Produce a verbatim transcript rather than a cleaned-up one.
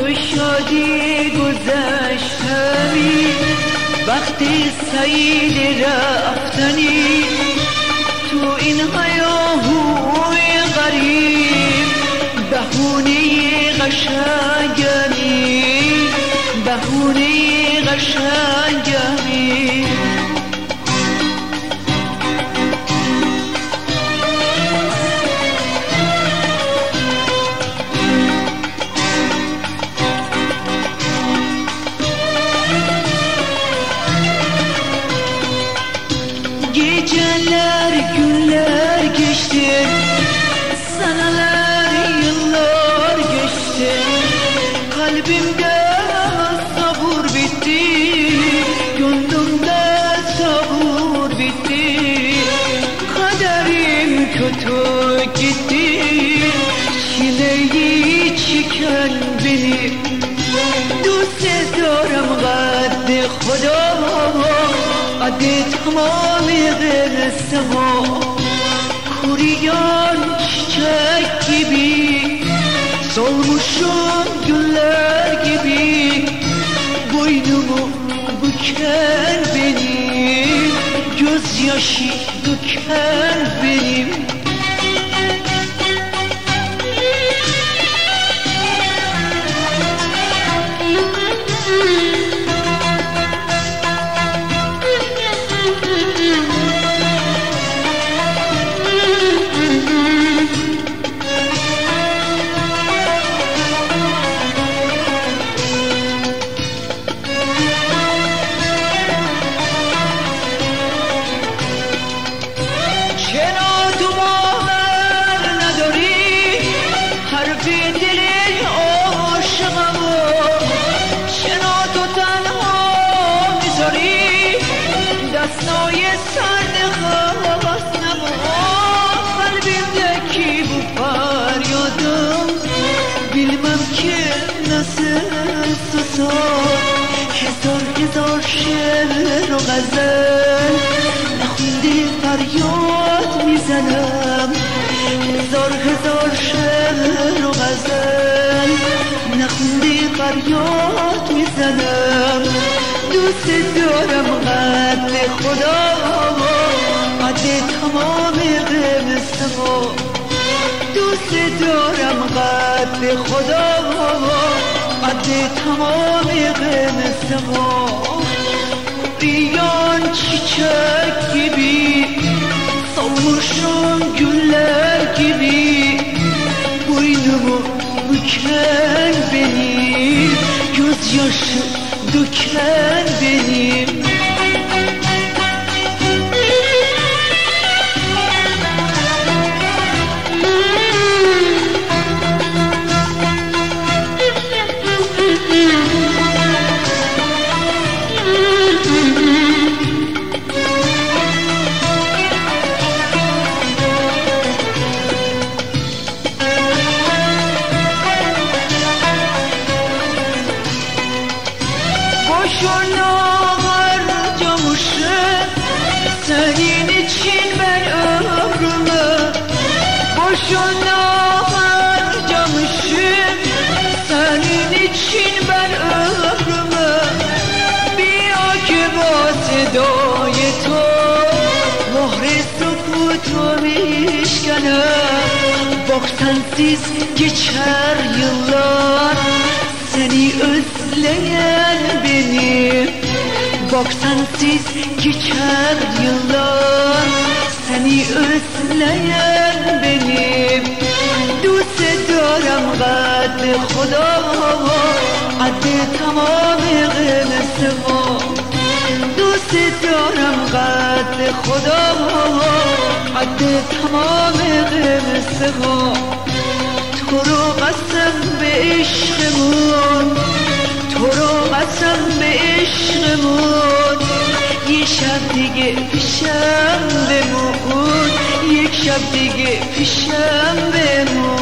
به شادی گذشتمی، وقتی سعید رفتنی تو این هیاهوی غریب، بهونه قشنگمی، بهونه قشنگمی. Geceler günler geçti, seneler yıllar geçti, kalbimde sabır bitti, gönlümde sabır bitti, kaderim kötü gitti, çileyi çeken beni, دوست دارم قد خدا قد تمام قصه ها، kuruyan çiçek gibi, solmuşum güller gibi, boynumu büken benim, gözyaşı döken benim. دستای سرد خواستم قلبimdeki bu feryadım bilmem ki nasıl susar. Hezar hezar şiir و غزل نخونده فریاد میزنم، هزار هزار شعر و غزل نخونده فریاد میزنم. دوست دارم قد خدا قد تمام قصه ها، دوست دارم قد خدا قد تمام قصه ها. Kuruyan çiçek gibi, solmuşum güller gibi, boynumu büken benim, gözyaşı döken benim. Boşuna harcamışım senin için ben ömrümü, boşuna harcamışım senin için ben ömrümü. بیاکبات دای تو مهر سکوتو میشکنم. Bak sensiz geçer yıllar, seni özleyen benim. Bak sensiz geçer yıllar, seni özleyen benim. دوست دارم قد خدا قد تمام قصه ها، دوست دارم قد خدا قد تمام قصه ها. تو رو قسم به عشقمون، تو رو قسم به عشقمون، یه شب دیگه پیشم بمون، یک شب دیگه پیشم بمون.